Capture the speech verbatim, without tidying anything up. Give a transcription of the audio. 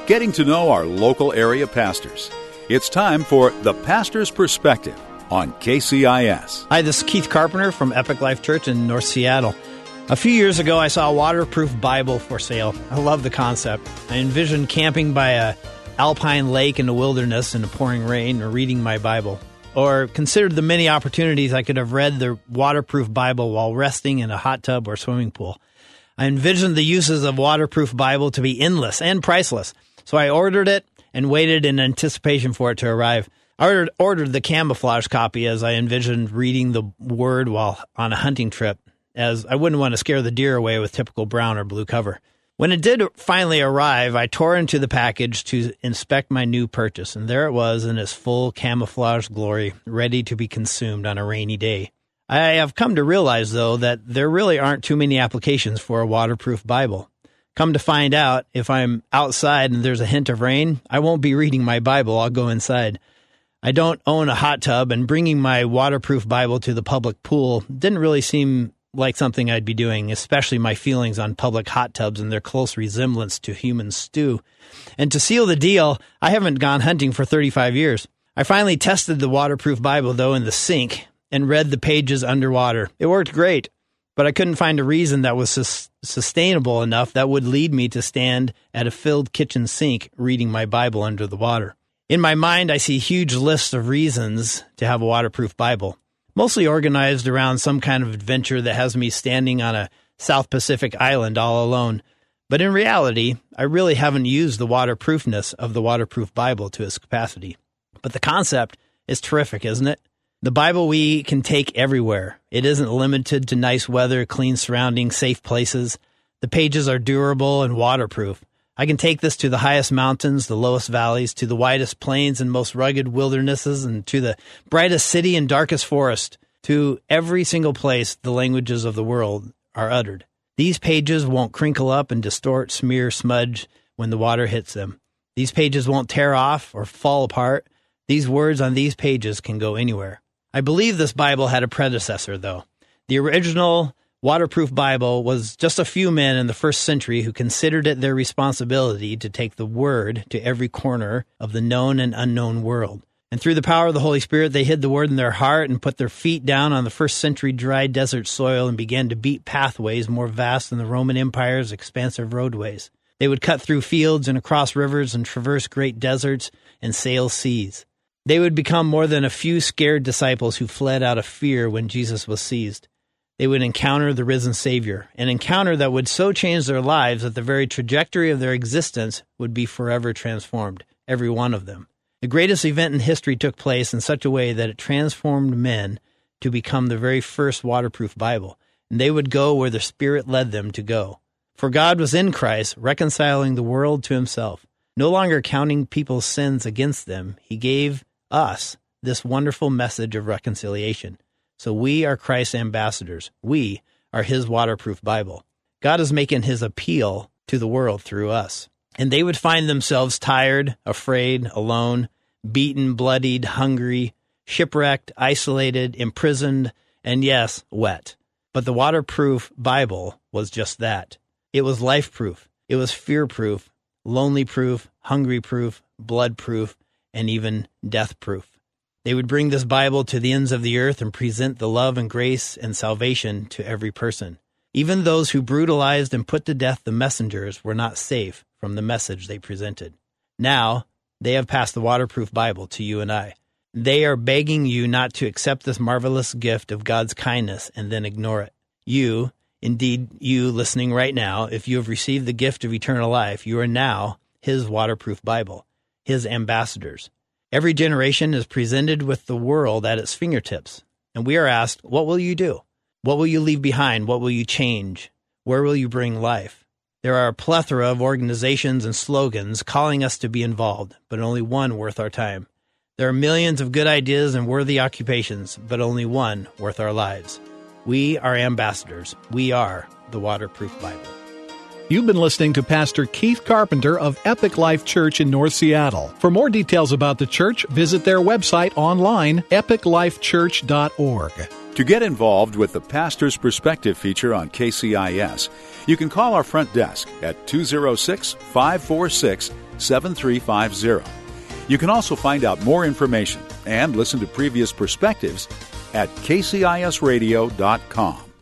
getting to know our local area pastors. It's time for The Pastor's Perspective on K C I S. Hi, this is Keith Carpenter from Epic Life Church in North Seattle. A few years ago, I saw a waterproof Bible for sale. I love the concept. I envisioned camping by a alpine lake in the wilderness in the pouring rain or reading my Bible. Or considered the many opportunities I could have read the waterproof Bible while resting in a hot tub or swimming pool. I envisioned the uses of waterproof Bible to be endless and priceless. So I ordered it and waited in anticipation for it to arrive. I ordered, ordered the camouflage copy as I envisioned reading the Word while on a hunting trip, as I wouldn't want to scare the deer away with typical brown or blue cover. When it did finally arrive, I tore into the package to inspect my new purchase, and there it was in its full camouflage glory, ready to be consumed on a rainy day. I have come to realize, though, that there really aren't too many applications for a waterproof Bible. Come to find out, if I'm outside and there's a hint of rain, I won't be reading my Bible. I'll go inside. I don't own a hot tub, and bringing my waterproof Bible to the public pool didn't really seem like something I'd be doing, especially my feelings on public hot tubs and their close resemblance to human stew. And to seal the deal, I haven't gone hunting for thirty-five years. I finally tested the waterproof Bible, though, in the sink and read the pages underwater. It worked great, but I couldn't find a reason that was sus- sustainable enough that would lead me to stand at a filled kitchen sink reading my Bible under the water. In my mind, I see huge lists of reasons to have a waterproof Bible, mostly organized around some kind of adventure that has me standing on a South Pacific island all alone. But in reality, I really haven't used the waterproofness of the waterproof Bible to its capacity. But the concept is terrific, isn't it? The Bible we can take everywhere. It isn't limited to nice weather, clean surroundings, safe places. The pages are durable and waterproof. I can take this to the highest mountains, the lowest valleys, to the widest plains and most rugged wildernesses, and to the brightest city and darkest forest. To every single place the languages of the world are uttered. These pages won't crinkle up and distort, smear, smudge when the water hits them. These pages won't tear off or fall apart. These words on these pages can go anywhere. I believe this Bible had a predecessor, though. The original waterproof Bible was just a few men in the first century who considered it their responsibility to take the Word to every corner of the known and unknown world. And through the power of the Holy Spirit, they hid the Word in their heart and put their feet down on the first century dry desert soil and began to beat pathways more vast than the Roman Empire's expansive roadways. They would cut through fields and across rivers and traverse great deserts and sail seas. They would become more than a few scared disciples who fled out of fear when Jesus was seized. They would encounter the risen Savior, an encounter that would so change their lives that the very trajectory of their existence would be forever transformed, every one of them. The greatest event in history took place in such a way that it transformed men to become the very first waterproof Bible, and they would go where the Spirit led them to go. For God was in Christ, reconciling the world to himself, no longer counting people's sins against them. He gave us this wonderful message of reconciliation. So we are Christ's ambassadors. We are his waterproof Bible. God is making his appeal to the world through us. And they would find themselves tired, afraid, alone, beaten, bloodied, hungry, shipwrecked, isolated, imprisoned, and yes, wet. But the waterproof Bible was just that. It was life-proof. It was fear-proof, lonely-proof, hungry-proof, blood-proof, and even death-proof. They would bring this Bible to the ends of the earth and present the love and grace and salvation to every person. Even those who brutalized and put to death the messengers were not safe from the message they presented. Now, they have passed the waterproof Bible to you and I. They are begging you not to accept this marvelous gift of God's kindness and then ignore it. You, indeed you listening right now, if you have received the gift of eternal life, you are now his waterproof Bible, his ambassadors. Every generation is presented with the world at its fingertips, and we are asked, what will you do? What will you leave behind? What will you change? Where will you bring life? There are a plethora of organizations and slogans calling us to be involved, but only one worth our time. There are millions of good ideas and worthy occupations, but only one worth our lives. We are ambassadors. We are the Waterproof Bible. You've been listening to Pastor Keith Carpenter of Epic Life Church in North Seattle. For more details about the church, visit their website online, epic life church dot org. To get involved with the Pastor's Perspective feature on K C I S, you can call our front desk at two oh six, five four six, seven three five zero. You can also find out more information and listen to previous perspectives at k c i s radio dot com.